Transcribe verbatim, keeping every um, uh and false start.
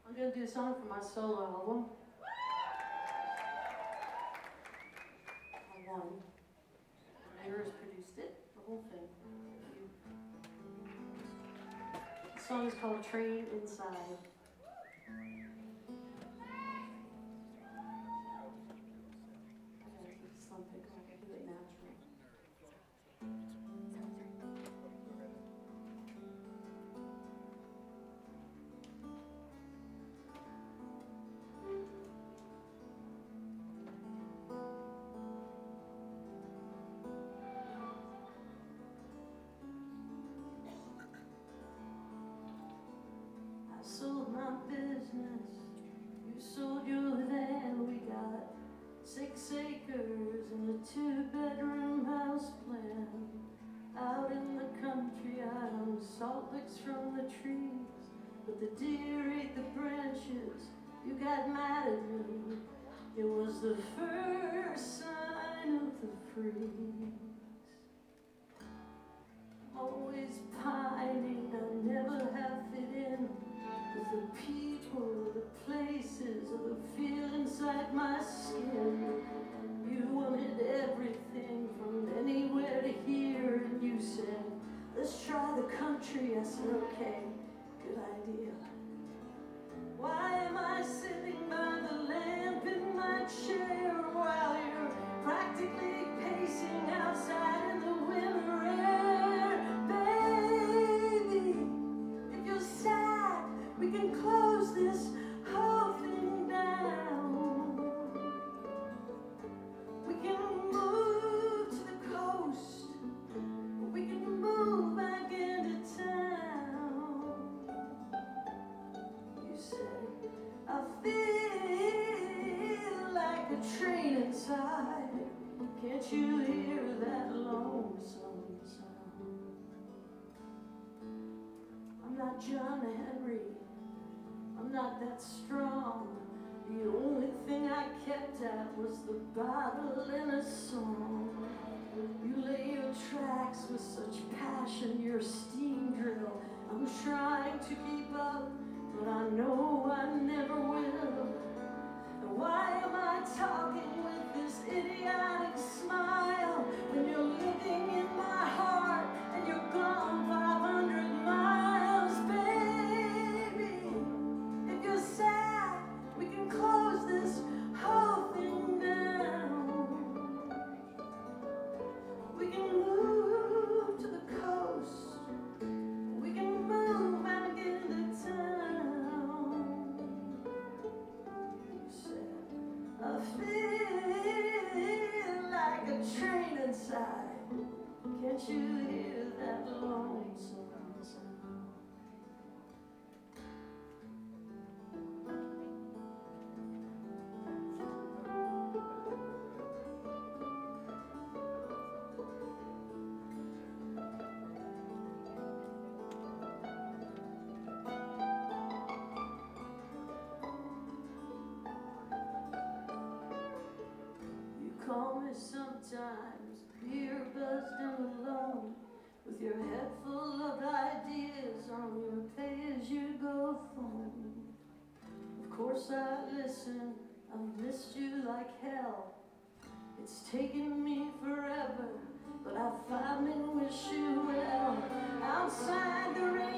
I'm gonna do a song for my solo album. I won. The neighbors produced it, the whole thing. The song is called Train Inside. I gotta keep slumping so I can do it natural. I sold my business, you sold your land. We got six acres and a two-bedroom house plan. Out in the country, I own salt licks from the trees, but the deer ate the branches. You got mad at me. It was the first sign of the freeze. Always pining, I never have fit in with the people, the places, or the feel inside my skin. You wanted everything from anywhere to here, and you said, let's try the country. I said, okay, good idea. Why am I sitting by the lamp in my chair while you're practically pacing outside in the winter air? Baby, if you're sad, we can close this whole thing down. We can move to the coast, or we can move back into town. You said, I feel like a train inside. Can't you hear that lonesome sound? I'm not John Henry, I'm not that strong. The only thing I kept at was the Bible and a song. You lay your tracks with such passion, your steam drill. I'm trying to keep up, but I know I never will. And why am I talking with this idiotic smile when you're living in my heart and you're gone five hundred miles, baby? If you're sad, we can close this whole thing down. We can move to the coast, we can move back into town. You said, I feel like a train inside. Can't you hear that lonesome sound? You call me sometimes, beer buzzed and alone, with your head full of ideas on your pay-as-you-go phone. Of course I listen, I've missed you like hell. It's taken me forever, but I finally wish you well. Outside the rain